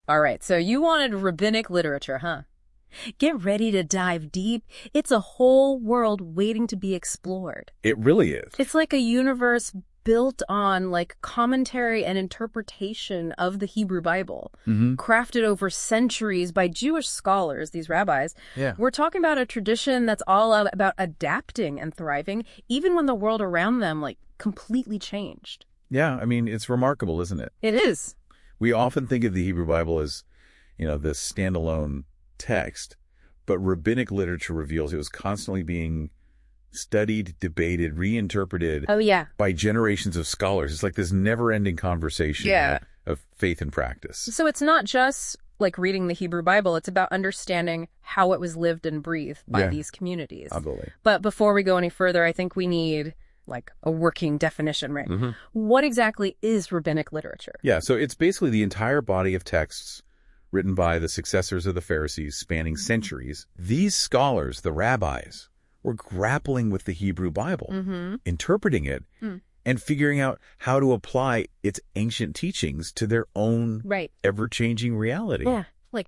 All right, so you wanted rabbinic literature, huh? Get ready to dive deep. It's a whole world waiting to be explored. It really is. It's like a universe built on commentary and interpretation of the Hebrew Bible, crafted over centuries by Jewish scholars, these rabbis. Yeah. We're talking about a tradition that's all about adapting and thriving, even when the world around them completely changed. Yeah, I mean, it's remarkable, isn't it? It is. We often think of the Hebrew Bible as, this standalone text, but rabbinic literature reveals it was constantly being studied, debated, reinterpreted by generations of scholars. It's like this never-ending conversation of faith and practice. So it's not just reading the Hebrew Bible, it's about understanding how it was lived and breathed by these communities. Absolutely. But before we go any further, I think we need a working definition, right? What exactly is rabbinic literature? Yeah, so it's basically the entire body of texts written by the successors of the Pharisees spanning centuries. These scholars, the rabbis, were grappling with the Hebrew Bible, interpreting it, and figuring out how to apply its ancient teachings to their own ever-changing reality. Yeah,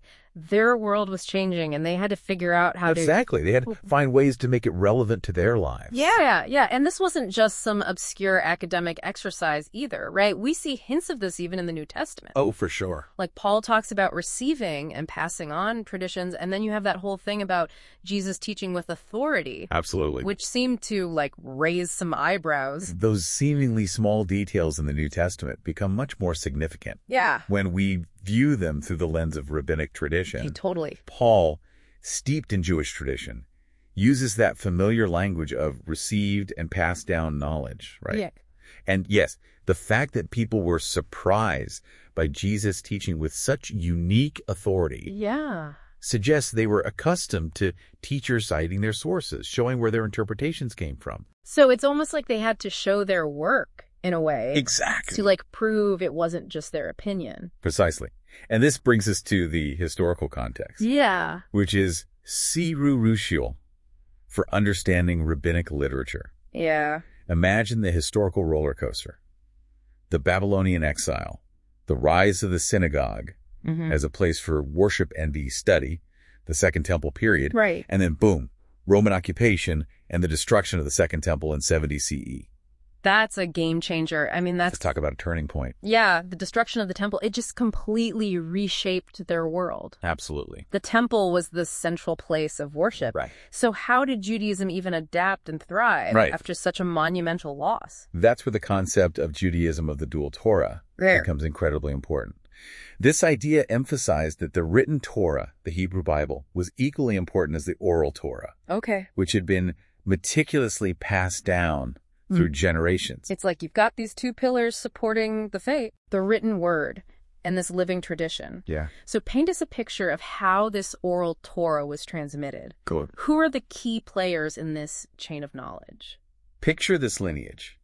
their world was changing, and they had to figure out how to... Exactly. They had to find ways to make it relevant to their lives. Yeah. And this wasn't just some obscure academic exercise either, right? We see hints of this even in the New Testament. Oh, for sure. Paul talks about receiving and passing on traditions, and then you have that whole thing about Jesus teaching with authority. Absolutely. Which seemed to, raise some eyebrows. Those seemingly small details in the New Testament become much more significant. Yeah. When we view them through the lens of rabbinic tradition. Hey, totally. Paul, steeped in Jewish tradition, uses that familiar language of received and passed down knowledge, right? Yeah. And yes, the fact that people were surprised by Jesus' teaching with such unique authority suggests they were accustomed to teachers citing their sources, showing where their interpretations came from. So it's almost like they had to show their work in a way. Exactly. To prove it wasn't just their opinion. Precisely. And this brings us to the historical context. Yeah. Which is Siru Rushiel for understanding rabbinic literature. Yeah. Imagine the historical roller coaster, the Babylonian exile, the rise of the synagogue as a place for worship and the study, the Second Temple period. Right. And then boom, Roman occupation and the destruction of the Second Temple in 70 CE. That's a game changer. I mean, Let's talk about a turning point. Yeah, the destruction of the temple, it just completely reshaped their world. Absolutely. The temple was the central place of worship. Right. So how did Judaism even adapt and thrive after such a monumental loss? That's where the concept of Judaism of the dual Torah becomes incredibly important. This idea emphasized that the written Torah, the Hebrew Bible, was equally important as the oral Torah. Okay. Which had been meticulously passed down through generations. It's like you've got these two pillars supporting the faith, the written word and this living tradition. Yeah. So paint us a picture of how this oral Torah was transmitted. Cool. Who are the key players in this chain of knowledge? Picture this lineage.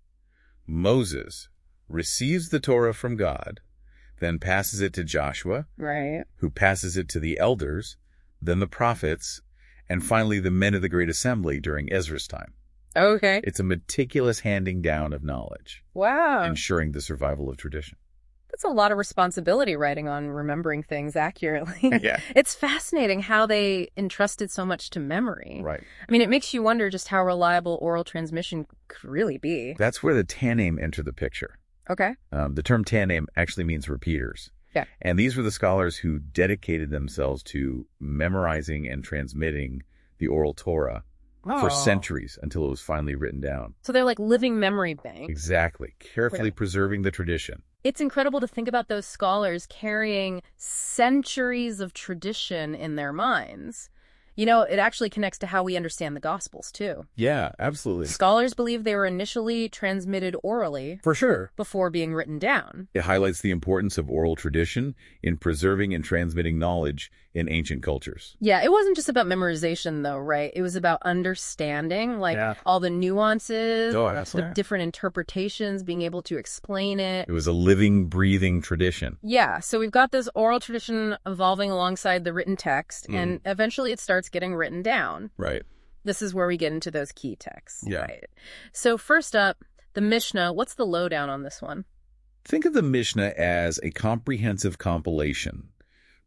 Moses receives the Torah from God, then passes it to Joshua, who passes it to the elders, then the prophets, and finally the men of the Great Assembly during Ezra's time. Okay. It's a meticulous handing down of knowledge. Wow. Ensuring the survival of tradition. That's a lot of responsibility writing on remembering things accurately. Yeah. It's fascinating how they entrusted so much to memory. Right. I mean, it makes you wonder just how reliable oral transmission could really be. That's where the Tannaim enter the picture. Okay. The term Tannaim actually means repeaters. Yeah. And these were the scholars who dedicated themselves to memorizing and transmitting the oral Torah for centuries until it was finally written down. So they're like living memory banks. Exactly. Carefully preserving the tradition. It's incredible to think about those scholars carrying centuries of tradition in their minds. You know, it actually connects to how we understand the Gospels, too. Yeah, absolutely. Scholars believe they were initially transmitted orally. For sure. Before being written down. It highlights the importance of oral tradition in preserving and transmitting knowledge in ancient cultures. Yeah, it wasn't just about memorization, though, right? It was about understanding, all the nuances, the different interpretations, being able to explain it. It was a living, breathing tradition. Yeah, so we've got this oral tradition evolving alongside the written text, and eventually it starts getting written down. Right. This is where we get into those key texts. Yeah. Right. So first up, the Mishnah. What's the lowdown on this one? Think of the Mishnah as a comprehensive compilation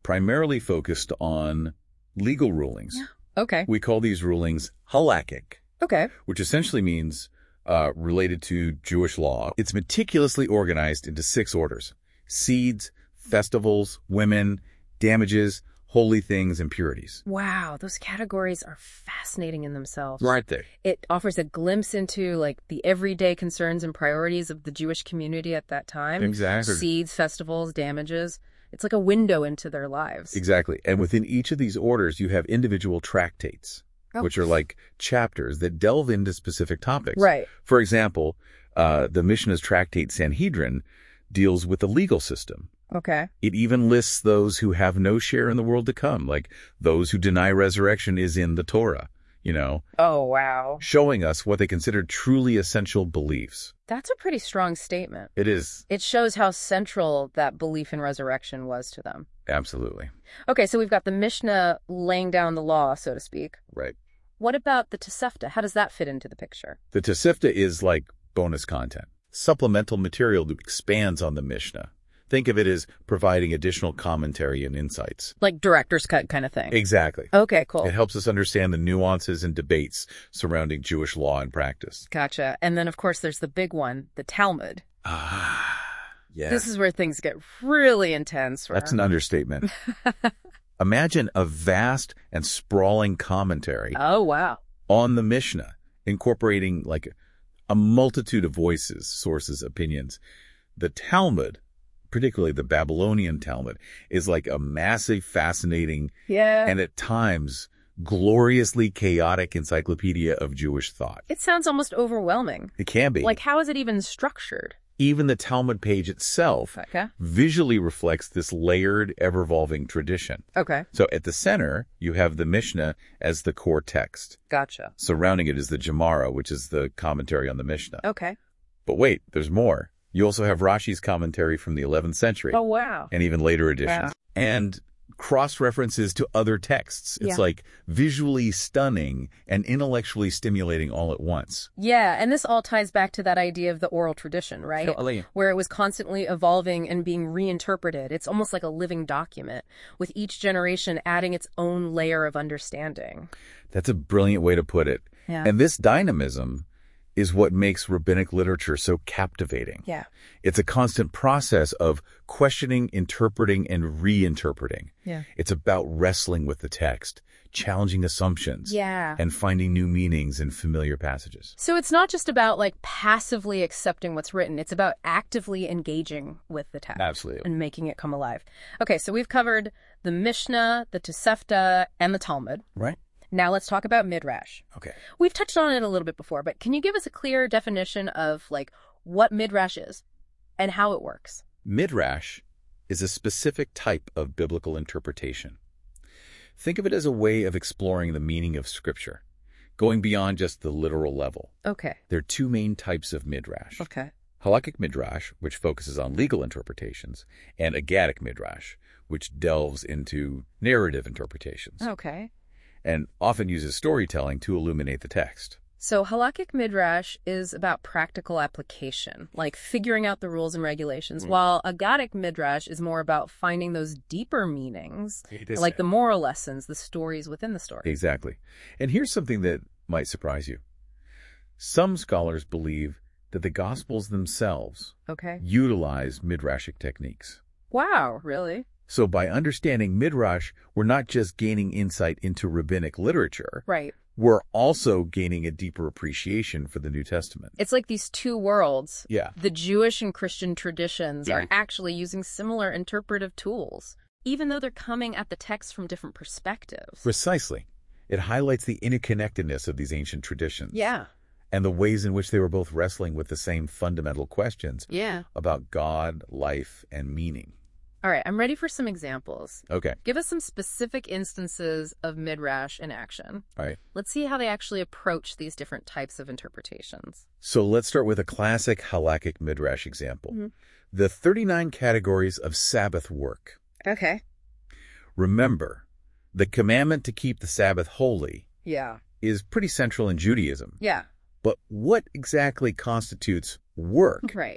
primarily focused on legal rulings. Yeah. Okay. We call these rulings halakhic, Okay. which essentially means related to Jewish law. It's meticulously organized into 6 orders: seeds, festivals, women, damages, holy things, impurities. Wow, those categories are fascinating in themselves. Right there. It offers a glimpse into like the everyday concerns and priorities of the Jewish community at that time. Exactly. Seeds, festivals, damages. It's like a window into their lives. Exactly. And within each of these orders, you have individual tractates, which are like chapters that delve into specific topics. Right. For example, the Mishnah's tractate Sanhedrin deals with the legal system. Okay. It even lists those who have no share in the world to come, like those who deny resurrection is in the Torah, Oh, wow. showing us what they consider truly essential beliefs. That's a pretty strong statement. It is. It shows how central that belief in resurrection was to them. Absolutely. Okay, so we've got the Mishnah laying down the law, so to speak. Right. What about the Tosefta? How does that fit into the picture? The Tosefta is like bonus content, supplemental material that expands on the Mishnah. Think of it as providing additional commentary and insights. Like director's cut kind of thing. Exactly. Okay, cool. It helps us understand the nuances and debates surrounding Jewish law and practice. Gotcha. And then, of course, there's the big one, the Talmud. Yes. This is where things get really intense. That's an understatement. Imagine a vast and sprawling commentary Oh, wow. on the Mishnah, incorporating like a multitude of voices, sources, opinions. The Talmud, particularly the Babylonian Talmud, is like a massive, fascinating, Yeah. and at times gloriously chaotic encyclopedia of Jewish thought. It sounds almost overwhelming. It can be. Like, how is it even structured? Even the Talmud page itself Okay. visually reflects this layered, ever-evolving tradition. Okay. So at the center, you have the Mishnah as the core text. Gotcha. Surrounding it is the Gemara, which is the commentary on the Mishnah. Okay. But wait, there's more. You also have Rashi's commentary from the 11th century. Oh, wow. And even later editions. Wow. And cross-references to other texts. It's like visually stunning and intellectually stimulating all at once. Yeah, and this all ties back to that idea of the oral tradition, right? Totally. Where it was constantly evolving and being reinterpreted. It's almost like a living document, with each generation adding its own layer of understanding. That's a brilliant way to put it. Yeah. And this dynamism is what makes rabbinic literature so captivating. Yeah. It's a constant process of questioning, interpreting, and reinterpreting. Yeah. It's about wrestling with the text, challenging assumptions, Yeah. and finding new meanings in familiar passages. So it's not just about like passively accepting what's written. It's about actively engaging with the text. Absolutely. And making it come alive. Okay, so we've covered the Mishnah, the Tosefta, and the Talmud. Right? Now let's talk about Midrash. Okay. We've touched on it a little bit before, but can you give us a clear definition of like what Midrash is and how it works? Midrash is a specific type of biblical interpretation. Think of it as a way of exploring the meaning of Scripture, going beyond just the literal level. Okay. There are 2 main types of Midrash. Okay. Halakhic Midrash, which focuses on legal interpretations, and Agadic Midrash, which delves into narrative interpretations, Okay. and often uses storytelling to illuminate the text. So Halakhic Midrash is about practical application, like figuring out the rules and regulations, while Agadic Midrash is more about finding those deeper meanings, like the moral lessons, the stories within the story. Exactly. And here's something that might surprise you. Some scholars believe that the Gospels themselves Okay. utilize Midrashic techniques. Wow, really? So by understanding Midrash, we're not just gaining insight into rabbinic literature, Right. we're also gaining a deeper appreciation for the New Testament. It's like these two worlds. Yeah. The Jewish and Christian traditions Yeah. are actually using similar interpretive tools, even though they're coming at the text from different perspectives. Precisely. It highlights the interconnectedness of these ancient traditions. Yeah. And the ways in which they were both wrestling with the same fundamental questions Yeah. about God, life, and meaning. All right, I'm ready for some examples. Okay. Give us some specific instances of Midrash in action. All right. Let's see how they actually approach these different types of interpretations. So let's start with a classic halakhic Midrash example. Mm-hmm. The 39 categories of Sabbath work. Okay. Remember, the commandment to keep the Sabbath holy Yeah. is pretty central in Judaism. Yeah. But what exactly constitutes work Right.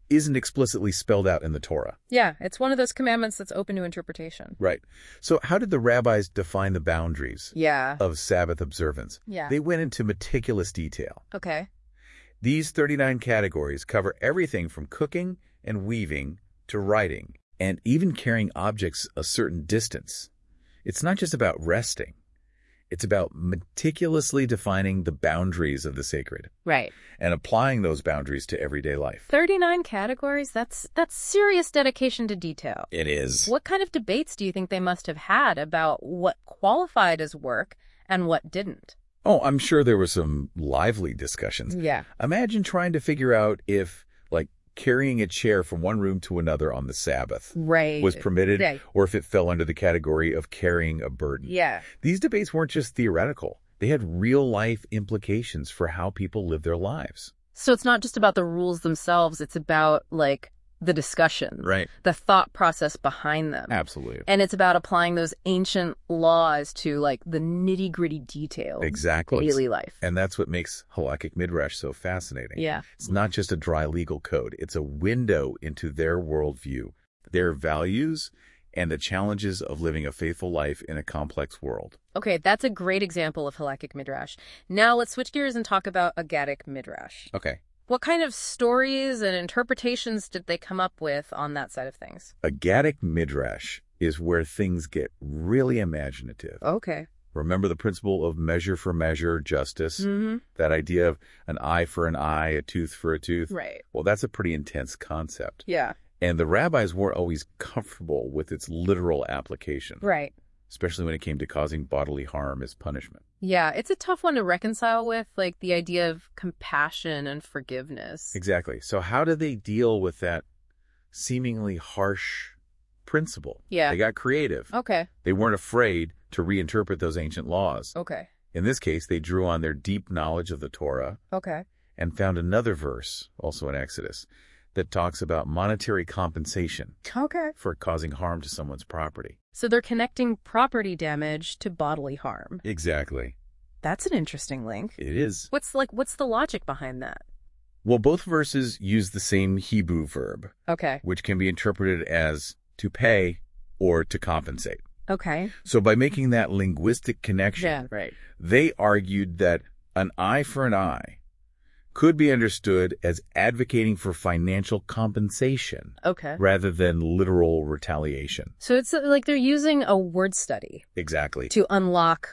isn't explicitly spelled out in the Torah. Yeah, it's one of those commandments that's open to interpretation. Right. So how did the rabbis define the boundaries of Sabbath observance? Yeah. They went into meticulous detail. Okay. These 39 categories cover everything from cooking and weaving to writing, and even carrying objects a certain distance. It's not just about resting. It's about meticulously defining the boundaries of the sacred. Right. And applying those boundaries to everyday life. 39 categories? That's serious dedication to detail. It is. What kind of debates do you think they must have had about what qualified as work and what didn't? Oh, I'm sure there were some lively discussions. Yeah. Imagine trying to figure out if, carrying a chair from one room to another on the Sabbath was permitted, or if it fell under the category of carrying a burden. Yeah. These debates weren't just theoretical. They had real-life implications for how people live their lives. So it's not just about the rules themselves. It's about, the discussion. Right. The thought process behind them. Absolutely. And it's about applying those ancient laws to, the nitty-gritty details Exactly. of daily life. And that's what makes Halakhic Midrash so fascinating. Yeah. It's not just a dry legal code. It's a window into their worldview, their values, and the challenges of living a faithful life in a complex world. Okay, that's a great example of Halakhic Midrash. Now let's switch gears and talk about Aggadic Midrash. Okay. What kind of stories and interpretations did they come up with on that side of things? Aggadic Midrash is where things get really imaginative. Okay. Remember the principle of measure for measure, justice? Mm-hmm. That idea of an eye for an eye, a tooth for a tooth? Right. Well, that's a pretty intense concept. Yeah. And the rabbis weren't always comfortable with its literal application. Right. Especially when it came to causing bodily harm as punishment. Yeah, it's a tough one to reconcile with, the idea of compassion and forgiveness. Exactly. So how do they deal with that seemingly harsh principle? Yeah. They got creative. Okay. They weren't afraid to reinterpret those ancient laws. Okay. In this case, they drew on their deep knowledge of the Torah Okay. and found another verse, also in Exodus, that talks about monetary compensation for causing harm to someone's property. So they're connecting property damage to bodily harm. Exactly. That's an interesting link. It is. What's the logic behind that? Well, both verses use the same Hebrew verb, Okay. which can be interpreted as to pay or to compensate. Okay. So by making that linguistic connection, right. they argued that an eye for an eye could be understood as advocating for financial compensation rather than literal retaliation. So it's like they're using a word study. Exactly. To unlock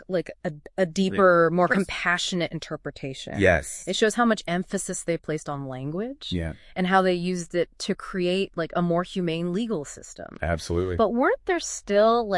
a deeper, more compassionate interpretation. Yes. It shows how much emphasis they placed on language. Yeah. And how they used it to create a more humane legal system. Absolutely. But weren't there still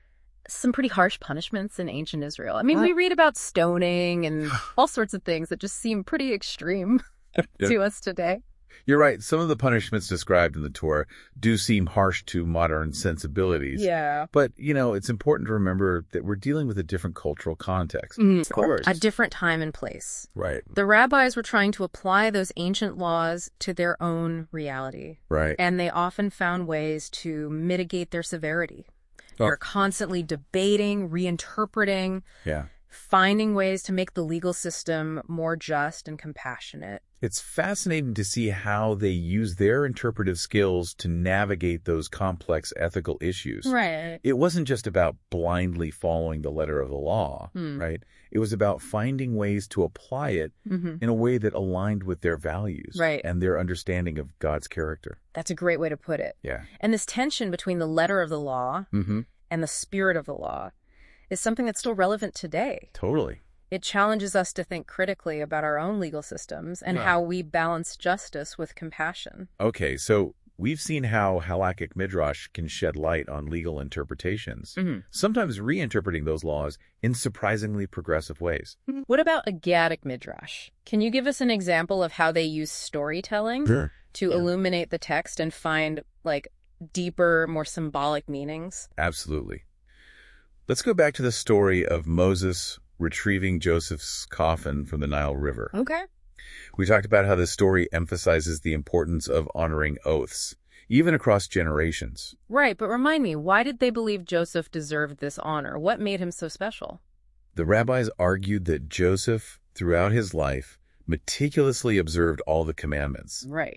some pretty harsh punishments in ancient Israel? I mean, we read about stoning and all sorts of things that just seem pretty extreme to us today. You're right. Some of the punishments described in the Torah do seem harsh to modern sensibilities. Yeah. But, it's important to remember that we're dealing with a different cultural context. Of course. A different time and place. Right. The rabbis were trying to apply those ancient laws to their own reality. Right. And they often found ways to mitigate their severity. They're constantly debating, reinterpreting, finding ways to make the legal system more just and compassionate. It's fascinating to see how they use their interpretive skills to navigate those complex ethical issues. Right. It wasn't just about blindly following the letter of the law, right? It was about finding ways to apply it in a way that aligned with their values and their understanding of God's character. That's a great way to put it. Yeah. And this tension between the letter of the law and the spirit of the law is something that's still relevant today. Totally. It challenges us to think critically about our own legal systems and how we balance justice with compassion. Okay, so we've seen how Halakhic Midrash can shed light on legal interpretations, sometimes reinterpreting those laws in surprisingly progressive ways. What about Aggadic Midrash? Can you give us an example of how they use storytelling to illuminate the text and find, deeper, more symbolic meanings? Absolutely. Let's go back to the story of Moses retrieving Joseph's coffin from the Nile River. Okay. We talked about how this story emphasizes the importance of honoring oaths, even across generations. Right, but remind me, why did they believe Joseph deserved this honor? What made him so special? The rabbis argued that Joseph, throughout his life, meticulously observed all the commandments. Right.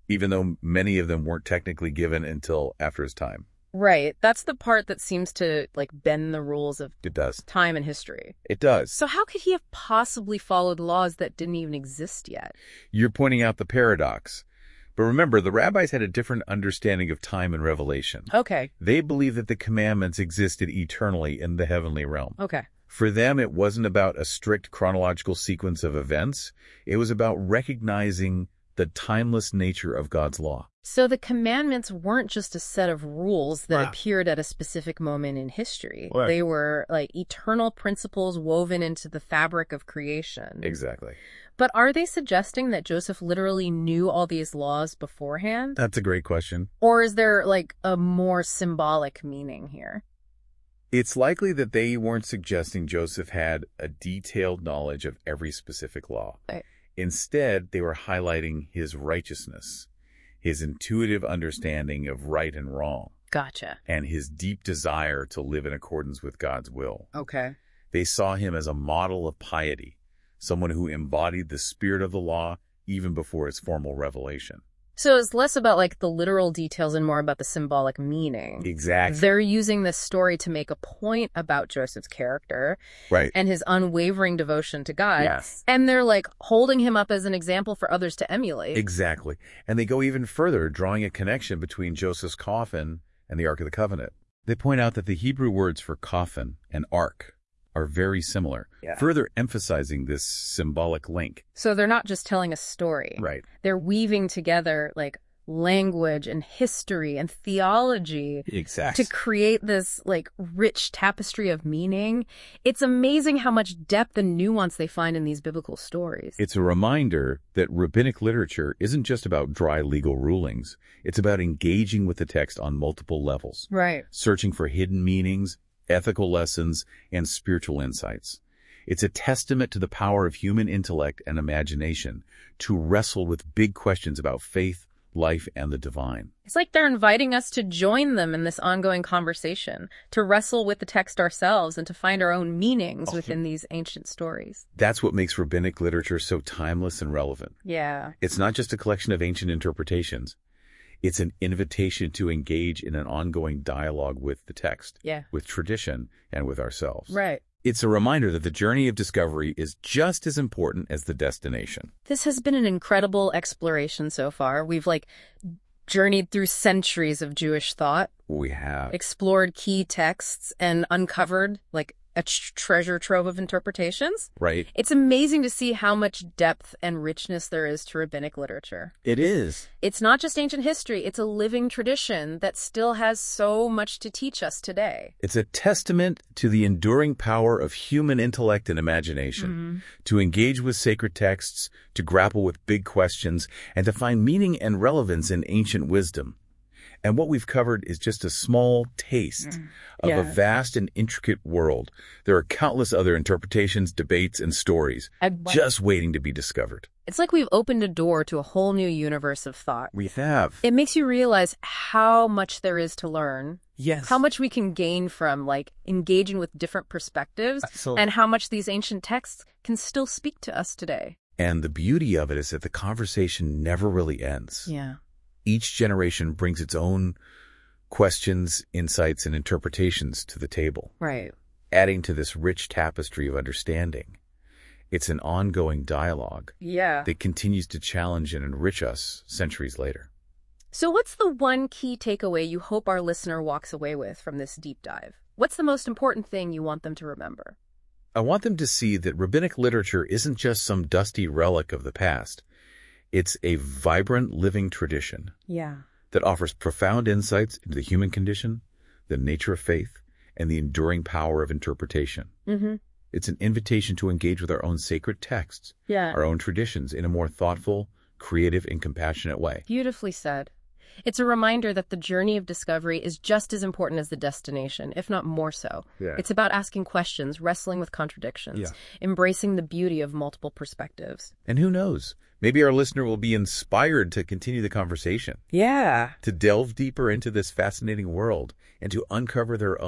even though many of them weren't technically given until after his time. Right. That's the part that seems to, like, bend the rules of It does. time and history. It does. So how could he have possibly followed laws that didn't even exist yet? You're pointing out the paradox. But remember, the rabbis had a different understanding of time and revelation. Okay. They believed that the commandments existed eternally in the heavenly realm. Okay. For them, it wasn't about a strict chronological sequence of events. It was about recognizing the timeless nature of God's law. So the commandments weren't just a set of rules that appeared at a specific moment in history. Right. They were like eternal principles woven into the fabric of creation. Exactly. But are they suggesting that Joseph literally knew all these laws beforehand? That's a great question. Or is there like a more symbolic meaning here? It's likely that they weren't suggesting Joseph had a detailed knowledge of every specific law. Right. Instead, they were highlighting his righteousness, his intuitive understanding of right and wrong. Gotcha. And his deep desire to live in accordance with God's will. Okay. They saw him as a model of piety, someone who embodied the spirit of the law even before its formal revelation. So it's less about like the literal details and more about the symbolic meaning. Exactly. They're using this story to make a point about Joseph's character Right. and his unwavering devotion to God. Yes. And they're like holding him up as an example for others to emulate. Exactly. And they go even further, drawing a connection between Joseph's coffin and the Ark of the Covenant. They point out that the Hebrew words for coffin and ark are very similar, further emphasizing this symbolic link. So they're not just telling a story. Right. They're weaving together like language and history and theology Exactly. to create this like rich tapestry of meaning. It's amazing how much depth and nuance they find in these biblical stories. It's a reminder that rabbinic literature isn't just about dry legal rulings. It's about engaging with the text on multiple levels, Right. searching for hidden meanings, ethical lessons, and spiritual insights. It's a testament to the power of human intellect and imagination to wrestle with big questions about faith, life, and the divine. It's like they're inviting us to join them in this ongoing conversation, to wrestle with the text ourselves and to find our own meanings within these ancient stories. That's what makes rabbinic literature so timeless and relevant. Yeah. It's not just a collection of ancient interpretations. It's an invitation to engage in an ongoing dialogue with the text, with tradition, and with ourselves. Right. It's a reminder that the journey of discovery is just as important as the destination. This has been an incredible exploration so far. We've like journeyed through centuries of Jewish thought. We have. Explored key texts and uncovered like a treasure trove of interpretations. Right. It's amazing to see how much depth and richness there is to rabbinic literature. It is. It's not just ancient history. It's a living tradition that still has so much to teach us today. It's a testament to the enduring power of human intellect and imagination, to engage with sacred texts, to grapple with big questions, and to find meaning and relevance in ancient wisdom. And what we've covered is just a small taste of a vast and intricate world. There are countless other interpretations, debates, and stories just waiting to be discovered. It's like we've opened a door to a whole new universe of thought. We have. It makes you realize how much there is to learn. Yes. How much we can gain from like engaging with different perspectives. Absolutely. And how much these ancient texts can still speak to us today. And the beauty of it is that the conversation never really ends. Yeah. Each generation brings its own questions, insights, and interpretations to the table, Right. adding to this rich tapestry of understanding. It's an ongoing dialogue that continues to challenge and enrich us centuries later. So what's the one key takeaway you hope our listener walks away with from this deep dive? What's the most important thing you want them to remember? I want them to see that rabbinic literature isn't just some dusty relic of the past. It's a vibrant, living tradition that offers profound insights into the human condition, the nature of faith, and the enduring power of interpretation. It's an invitation to engage with our own sacred texts, our own traditions, in a more thoughtful, creative, and compassionate way. Beautifully said. It's a reminder that the journey of discovery is just as important as the destination, if not more so. It's about asking questions, wrestling with contradictions, embracing the beauty of multiple perspectives. And who knows? Maybe our listener will be inspired to continue the conversation. Yeah. To delve deeper into this fascinating world and to uncover their own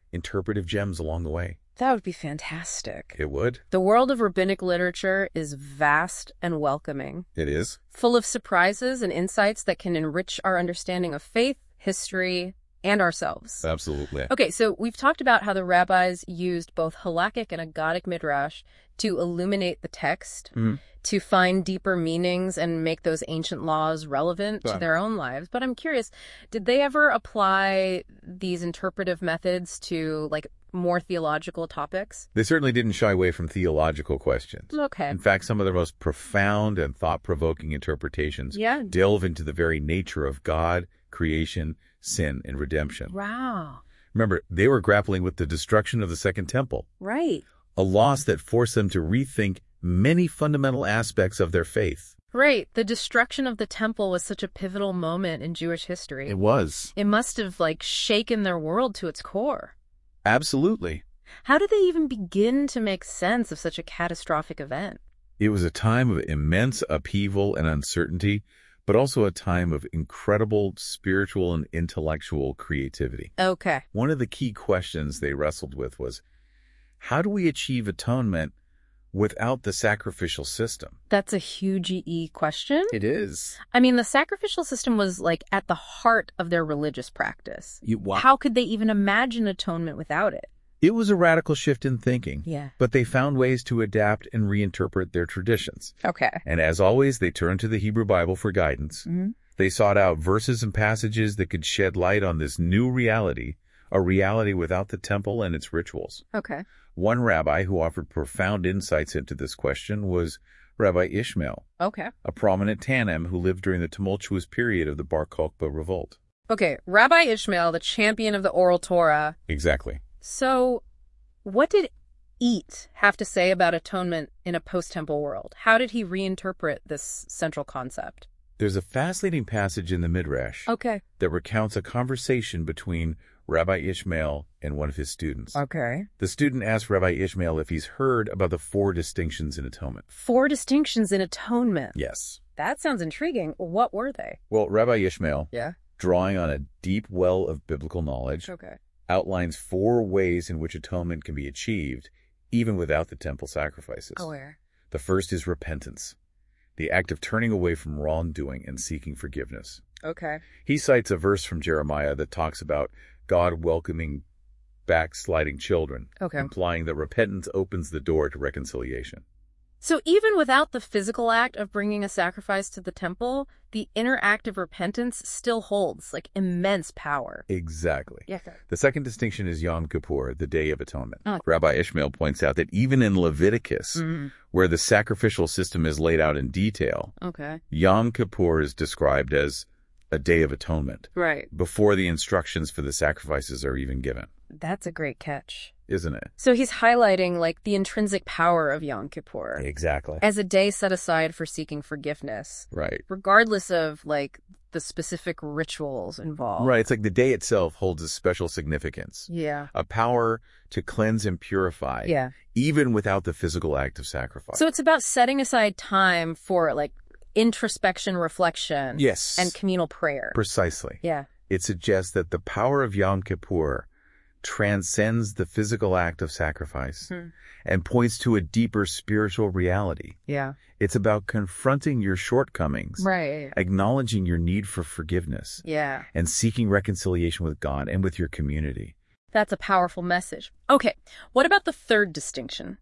interpretive gems along the way. That would be fantastic. It would. The world of rabbinic literature is vast and welcoming, It is. full of surprises and insights that can enrich our understanding of faith, history, and ourselves. Absolutely. Okay, so we've talked about how the rabbis used both halakhic and Aggadic midrash to illuminate the text, to find deeper meanings and make those ancient laws relevant to their own lives. But I'm curious, did they ever apply these interpretive methods to, like, more theological topics? They certainly didn't shy away from theological questions. Okay. In fact, some of the most profound and thought-provoking interpretations delve into the very nature of God, creation, sin, and redemption. Wow. Remember, they were grappling with the destruction of the Second Temple, Right. a loss that forced them to rethink many fundamental aspects of their faith. Right. The destruction of the temple was such a pivotal moment in Jewish history. It was. It must have, like, shaken their world to its core. Absolutely. How did they even begin to make sense of such a catastrophic event? It was a time of immense upheaval and uncertainty, but also a time of incredible spiritual and intellectual creativity. Okay. One of the key questions they wrestled with was, how do we achieve atonement without the sacrificial system? That's a huge question. It is. I mean, the sacrificial system was, like, at the heart of their religious practice. How could they even imagine atonement without it? It was a radical shift in thinking. Yeah. But they found ways to adapt and reinterpret their traditions. Okay. And as always, they turned to the Hebrew Bible for guidance. They sought out verses and passages that could shed light on this new reality, a reality without the temple and its rituals. Okay. One rabbi who offered profound insights into this question was Rabbi Ishmael, Okay. a prominent Tannaim who lived during the tumultuous period of the Bar Kokhba revolt. Okay, Rabbi Ishmael, the champion of the oral Torah. Exactly. So, what did Eat have to say about atonement in a post-temple world? How did he reinterpret this central concept? There's a fascinating passage in the Midrash that recounts a conversation between Rabbi Ishmael and one of his students. Okay. The student asked Rabbi Ishmael if he's heard about the 4 distinctions in atonement. 4 distinctions in atonement? Yes. That sounds intriguing. What were they? Well, Rabbi Ishmael, Yeah. drawing on a deep well of biblical knowledge, Okay. outlines 4 ways in which atonement can be achieved, even without the temple sacrifices. Where? The first is repentance, the act of turning away from wrongdoing and seeking forgiveness. Okay. He cites a verse from Jeremiah that talks about God welcoming backsliding children, implying that repentance opens the door to reconciliation. So even without the physical act of bringing a sacrifice to the temple, the inner act of repentance still holds, like, immense power. Exactly. Yeah. The second distinction is Yom Kippur, the Day of Atonement. Rabbi Ishmael points out that even in Leviticus, where the sacrificial system is laid out in detail, Yom Kippur is described as a Day of Atonement. Right. Before the instructions for the sacrifices are even given. That's a great catch. Isn't it? So he's highlighting, like, the intrinsic power of Yom Kippur. Exactly. As a day set aside for seeking forgiveness. Right. Regardless of, like, the specific rituals involved. Right. It's like the day itself holds a special significance. Yeah. A power to cleanse and purify. Yeah. Even without the physical act of sacrifice. So it's about setting aside time for, like, introspection, reflection. Yes. And communal prayer. Precisely. Yeah. It suggests that the power of Yom Kippur transcends the physical act of sacrifice and points to a deeper spiritual reality. Yeah. It's about confronting your shortcomings, Right. acknowledging your need for forgiveness, Yeah. and seeking reconciliation with God and with your community. That's a powerful message. Okay, what about the third distinction?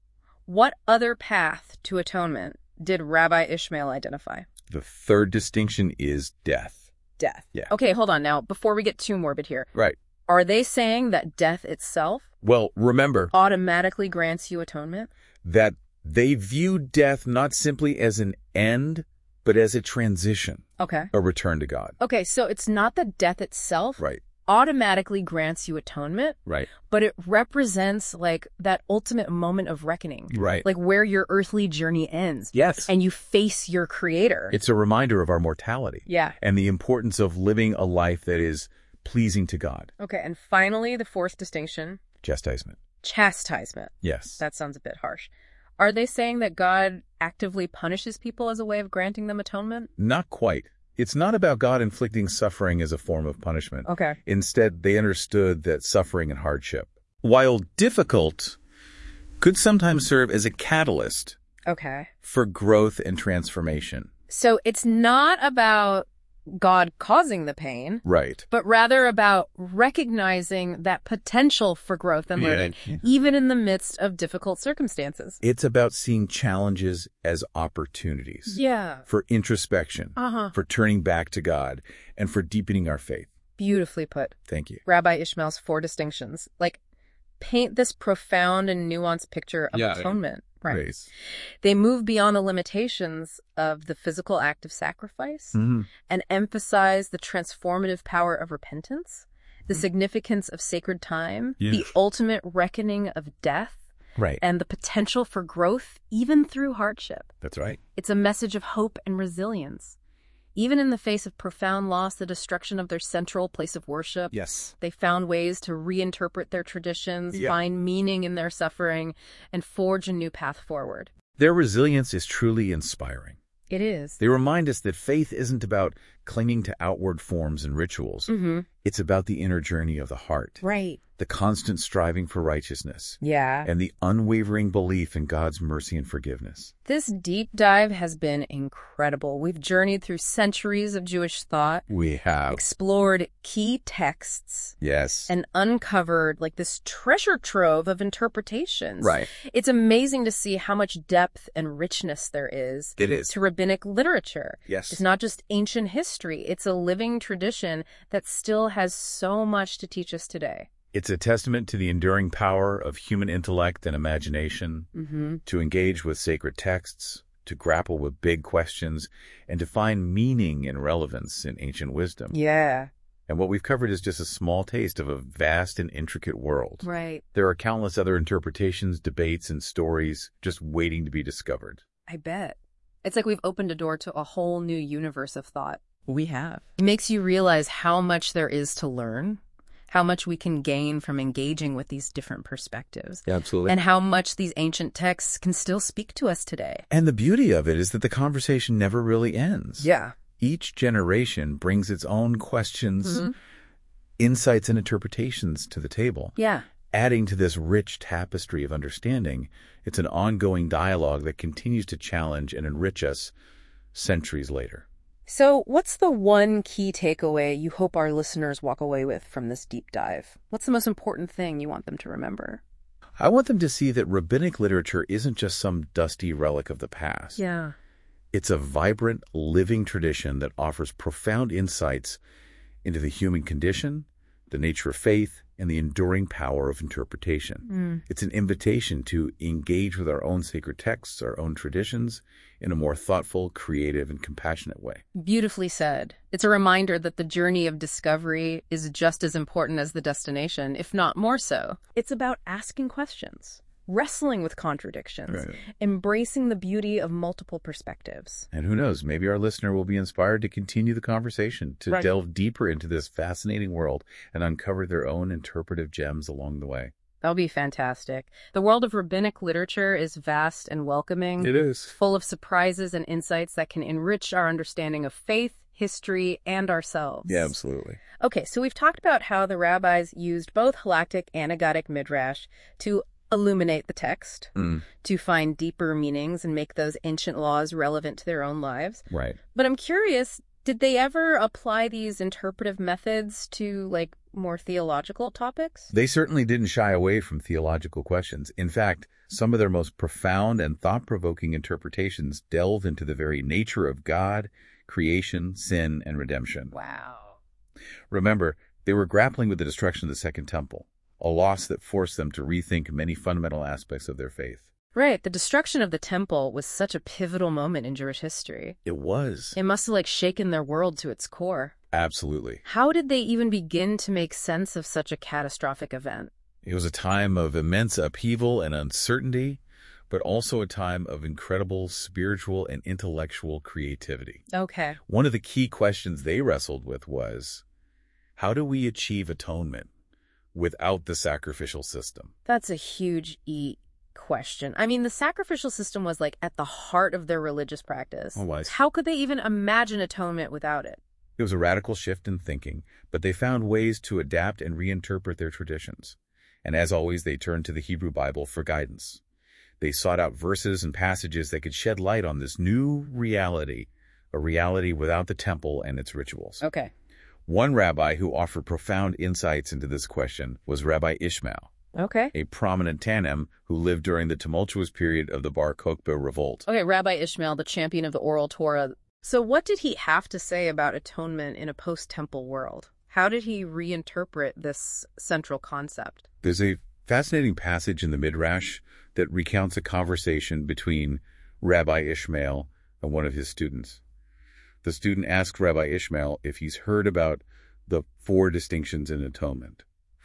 What other path to atonement did Rabbi Ishmael identify? The third distinction is death. Death. Yeah. Okay, hold on now. Before we get too morbid here. Right. Are they saying that death itself Well, remember automatically grants you atonement? that they view death not simply as an end, but as a transition, Okay. a return to God. Okay, so it's not that death itself Right. automatically grants you atonement, Right. but it represents, like, that ultimate moment of reckoning. Right. Like where your earthly journey ends. Yes. And you face your creator. It's a reminder of our mortality. Yeah. And the importance of living a life that is pleasing to God. Okay, and finally, the fourth distinction, Chastisement. chastisement. Yes. That sounds a bit harsh. Are they saying that God actively punishes people as a way of granting them atonement? Not quite. It's not about God inflicting suffering as a form of punishment. Okay. Instead, they understood that suffering and hardship, while difficult, could sometimes serve as a catalyst for growth and transformation. So it's not about God causing the pain, right, but rather about recognizing that potential for growth and learning, even in the midst of difficult circumstances. It's about seeing challenges as opportunities for introspection, for turning back to God, and for deepening our faith. Beautifully put. Thank you. Rabbi Ishmael's 4 distinctions, paint this profound and nuanced picture of atonement. Right. They move beyond the limitations of the physical act of sacrifice and emphasize the transformative power of repentance, the significance of sacred time, the ultimate reckoning of death, and the potential for growth even through hardship. That's right. It's a message of hope and resilience. Even in the face of profound loss, the destruction of their central place of worship, they found ways to reinterpret their traditions, find meaning in their suffering, and forge a new path forward. Their resilience is truly inspiring. It is. They remind us that faith isn't about clinging to outward forms and rituals. It's about the inner journey of the heart. Right. The constant striving for righteousness. Yeah. And the unwavering belief in God's mercy and forgiveness. This deep dive has been incredible. We've journeyed through centuries of Jewish thought. We have. Explored key texts. Yes. And uncovered this treasure trove of interpretations. Right. It's amazing to see how much depth and richness there is. It is. To rabbinic literature. Yes. It's not just ancient history. It's a living tradition that still has so much to teach us today. It's a testament to the enduring power of human intellect and imagination to engage with sacred texts, to grapple with big questions, and to find meaning and relevance in ancient wisdom. Yeah. And what we've covered is just a small taste of a vast and intricate world. Right. There are countless other interpretations, debates, and stories just waiting to be discovered. I bet. It's like we've opened a door to a whole new universe of thought. We have. It makes you realize how much there is to learn, how much we can gain from engaging with these different perspectives. Yeah, absolutely. And how much these ancient texts can still speak to us today. And the beauty of it is that the conversation never really ends. Yeah. Each generation brings its own questions, insights, and interpretations to the table. Yeah. Adding to this rich tapestry of understanding, it's an ongoing dialogue that continues to challenge and enrich us centuries later. So what's the one key takeaway you hope our listeners walk away with from this deep dive? What's the most important thing you want them to remember? I want them to see that rabbinic literature isn't just some dusty relic of the past. Yeah. It's a vibrant, living tradition that offers profound insights into the human condition, the nature of faith, and the enduring power of interpretation. It's an invitation to engage with our own sacred texts, our own traditions, in a more thoughtful, creative, and compassionate way. Beautifully said. It's a reminder that the journey of discovery is just as important as the destination, if not more so. It's about asking questions, wrestling with contradictions, embracing the beauty of multiple perspectives. And who knows, maybe our listener will be inspired to continue the conversation, to delve deeper into this fascinating world and uncover their own interpretive gems along the way. That'll be fantastic. The world of rabbinic literature is vast and welcoming. It is. Full of surprises and insights that can enrich our understanding of faith, history, and ourselves. Yeah, absolutely. Okay, so we've talked about how the rabbis used both halakhic and agadic midrash to illuminate the text, to find deeper meanings and make those ancient laws relevant to their own lives. Right. But I'm curious, did they ever apply these interpretive methods to, more theological topics? They certainly didn't shy away from theological questions. In fact, some of their most profound and thought-provoking interpretations delve into the very nature of God, creation, sin, and redemption. Wow. Remember, they were grappling with the destruction of the Second Temple, a loss that forced them to rethink many fundamental aspects of their faith. Right. The destruction of the temple was such a pivotal moment in Jewish history. It was. It must have shaken their world to its core. Absolutely. How did they even begin to make sense of such a catastrophic event? It was a time of immense upheaval and uncertainty, but also a time of incredible spiritual and intellectual creativity. Okay. One of the key questions they wrestled with was, how do we achieve atonement without the sacrificial system? That's a huge question. I mean, the sacrificial system was like at the heart of their religious practice. It was. How could they even imagine atonement without it? It was a radical shift in thinking, but they found ways to adapt and reinterpret their traditions. And as always, they turned to the Hebrew Bible for guidance. They sought out verses and passages that could shed light on this new reality, a reality without the temple and its rituals. Okay. One rabbi who offered profound insights into this question was Rabbi Ishmael, Okay. a prominent Tannaim who lived during the tumultuous period of the Bar Kokhba revolt. Okay, Rabbi Ishmael, the champion of the oral Torah. So what did he have to say about atonement in a post-temple world? How did he reinterpret this central concept? There's a fascinating passage in the Midrash that recounts a conversation between Rabbi Ishmael and one of his students. The student asked Rabbi Ishmael if he's heard about the 4 distinctions in atonement.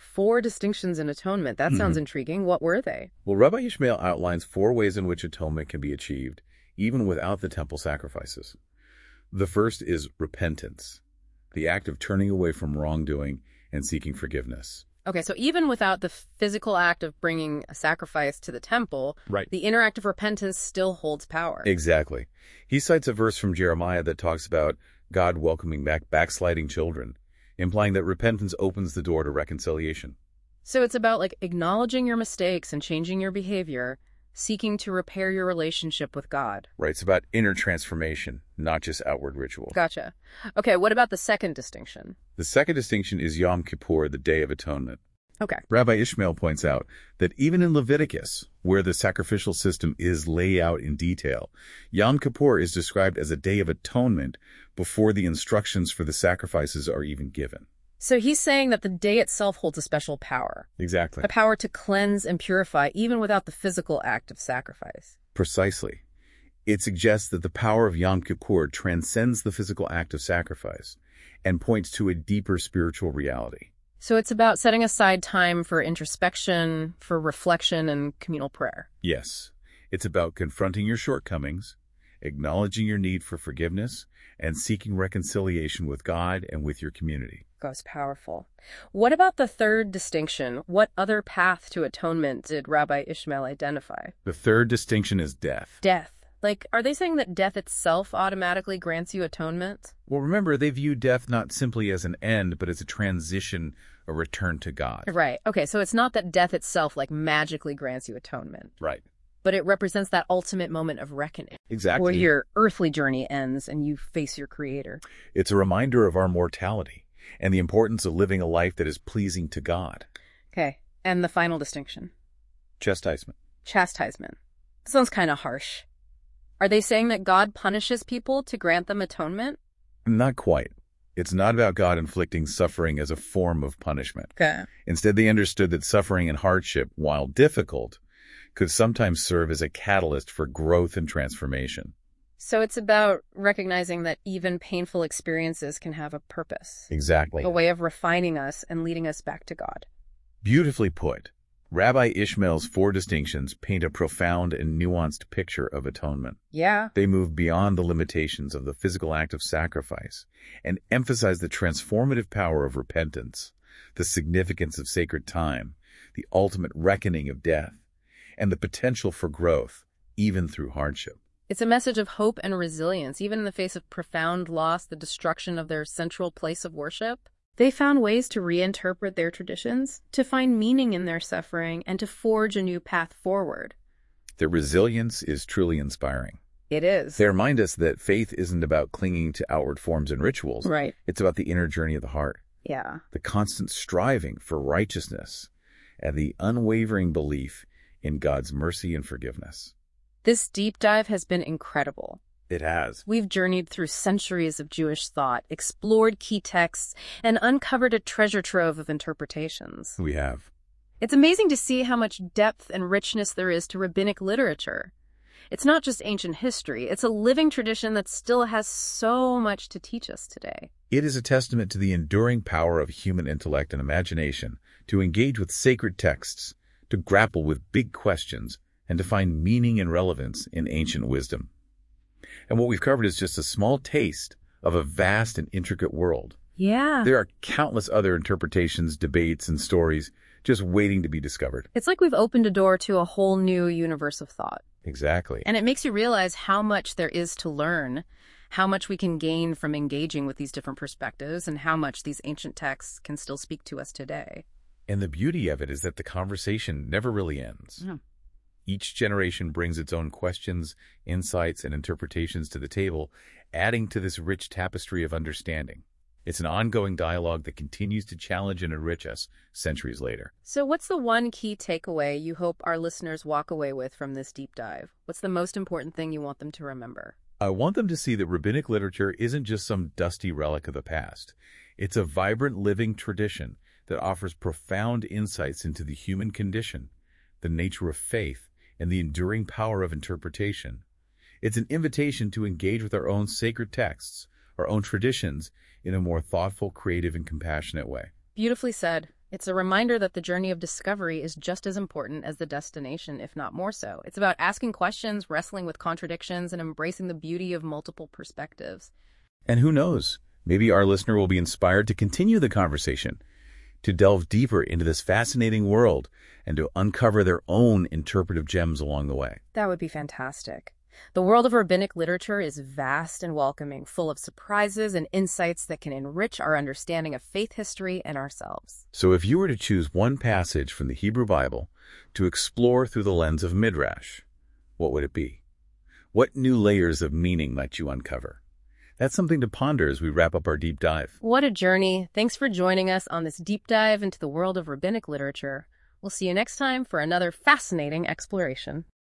4 distinctions in atonement. That sounds intriguing. What were they? Well, Rabbi Ishmael outlines 4 ways in which atonement can be achieved, even without the temple sacrifices. The first is repentance, the act of turning away from wrongdoing and seeking forgiveness. Okay, so even without the physical act of bringing a sacrifice to the temple, Right. the inner act of repentance still holds power. Exactly. He cites a verse from Jeremiah that talks about God welcoming back backsliding children, implying that repentance opens the door to reconciliation. So it's about like acknowledging your mistakes and changing your behavior, seeking to repair your relationship with God. Right, it's about inner transformation, not just outward ritual. Gotcha. Okay, what about the second distinction? The second distinction is Yom Kippur, the Day of Atonement. Okay. Rabbi Ishmael points out that even in Leviticus, where the sacrificial system is laid out in detail, Yom Kippur is described as a day of atonement before the instructions for the sacrifices are even given. So he's saying that the day itself holds a special power, Exactly. a power to cleanse and purify even without the physical act of sacrifice. Precisely. It suggests that the power of Yom Kippur transcends the physical act of sacrifice and points to a deeper spiritual reality. So it's about setting aside time for introspection, for reflection, and communal prayer. Yes, it's about confronting your shortcomings, acknowledging your need for forgiveness, and seeking reconciliation with God and with your community. That's powerful. What about the third distinction? What other path to atonement did Rabbi Ishmael identify? The third distinction is death. Death. Like, are they saying that death itself automatically grants you atonement? Well, remember, they view death not simply as an end, but as a transition, a return to God. Right. Okay, so it's not that death itself, like, magically grants you atonement. Right. But it represents that ultimate moment of reckoning. Exactly. Where your earthly journey ends and you face your Creator. It's a reminder of our mortality and the importance of living a life that is pleasing to God. Okay, and the final distinction. Chastisement. Chastisement. That sounds kind of harsh. Are they saying that God punishes people to grant them atonement? Not quite. It's not about God inflicting suffering as a form of punishment. Okay. Instead, they understood that suffering and hardship, while difficult, could sometimes serve as a catalyst for growth and transformation. So it's about recognizing that even painful experiences can have a purpose. Exactly. A way of refining us and leading us back to God. Beautifully put. Rabbi Ishmael's 4 distinctions paint a profound and nuanced picture of atonement. Yeah. They move beyond the limitations of the physical act of sacrifice and emphasize the transformative power of repentance, the significance of sacred time, the ultimate reckoning of death, and the potential for growth, even through hardship. It's a message of hope and resilience, even in the face of profound loss, the destruction of their central place of worship. They found ways to reinterpret their traditions, to find meaning in their suffering, and to forge a new path forward. Their resilience is truly inspiring. It is. They remind us that faith isn't about clinging to outward forms and rituals. Right. It's about the inner journey of the heart. Yeah. The constant striving for righteousness and the unwavering belief in God's mercy and forgiveness. This deep dive has been incredible. It has. We've journeyed through centuries of Jewish thought, explored key texts, and uncovered a treasure trove of interpretations. We have. It's amazing to see how much depth and richness there is to rabbinic literature. It's not just ancient history, it's a living tradition that still has so much to teach us today. It is a testament to the enduring power of human intellect and imagination to engage with sacred texts, to grapple with big questions, and to find meaning and relevance in ancient wisdom. And what we've covered is just a small taste of a vast and intricate world. Yeah. There are countless other interpretations, debates, and stories just waiting to be discovered. It's like we've opened a door to a whole new universe of thought. Exactly. And it makes you realize how much there is to learn, how much we can gain from engaging with these different perspectives, and how much these ancient texts can still speak to us today. And the beauty of it is that the conversation never really ends. Yeah. Each generation brings its own questions, insights, and interpretations to the table, adding to this rich tapestry of understanding. It's an ongoing dialogue that continues to challenge and enrich us centuries later. So what's the one key takeaway you hope our listeners walk away with from this deep dive? What's the most important thing you want them to remember? I want them to see that rabbinic literature isn't just some dusty relic of the past. It's a vibrant, living tradition that offers profound insights into the human condition, the nature of faith, and the enduring power of interpretation. It's an invitation to engage with our own sacred texts, our own traditions, in a more thoughtful, creative, and compassionate way. Beautifully said. It's a reminder that the journey of discovery is just as important as the destination, if not more so. It's about asking questions, wrestling with contradictions, and embracing the beauty of multiple perspectives. And who knows, maybe our listener will be inspired to continue the conversation, to delve deeper into this fascinating world, and to uncover their own interpretive gems along the way. That would be fantastic. The world of rabbinic literature is vast and welcoming, full of surprises and insights that can enrich our understanding of faith history and ourselves. So if you were to choose one passage from the Hebrew Bible to explore through the lens of Midrash, what would it be? What new layers of meaning might you uncover? That's something to ponder as we wrap up our deep dive. What a journey. Thanks for joining us on this deep dive into the world of rabbinic literature. We'll see you next time for another fascinating exploration.